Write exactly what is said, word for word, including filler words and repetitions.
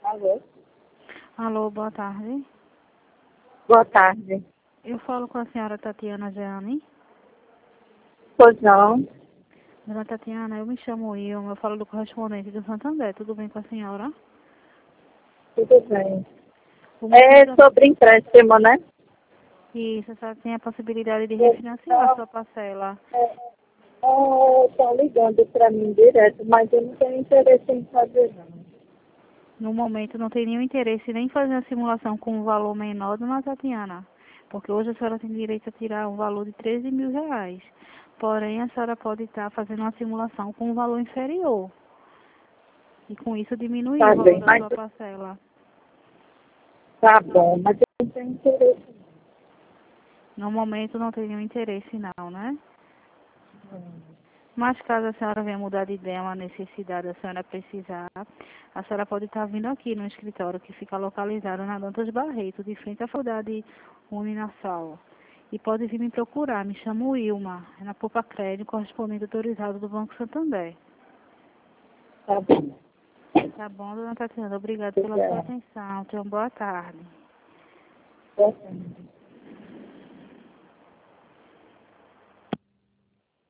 Alô? Alô, boa tarde. Boa tarde. Eu falo com a senhora Tatiana Jeane. Pois não? Dona Tatiana, eu me chamo Ilma, eu falo do correspondente do Santander. Tudo bem com a senhora? Tudo bem. O É motivo da... sobre empréstimo, né? Isso, a senhora tem a possibilidade de refinanciar a sua parcela. Estão ligando para mim direto, mas eu não tenho interesse em fazer não. No momento, não tem nenhum interesse nem em fazer a simulação com um valor menor, Dona Tatiana. Porque hoje a senhora tem direito a tirar um valor de treze mil reais. Porém, a senhora pode estar fazendo uma simulação com um valor inferior. E com isso diminuir Tá o valor bem, da mas sua parcela. tá bom, mas eu não tenho interesse. No momento não tem nenhum interesse não, né? Mas caso a senhora venha mudar de ideia, uma necessidade, a senhora precisar, a senhora pode estar vindo aqui no escritório que fica localizado na Dantas Barreto, de frente à faculdade Uninassal. E pode vir me procurar, me chamo Ilma, é na Poupa Crédito, correspondente autorizado do Banco Santander. Tá bom. Tá bom, dona Tatiana? Obrigada pela sua atenção. Tenha uma boa tarde. Boa tarde.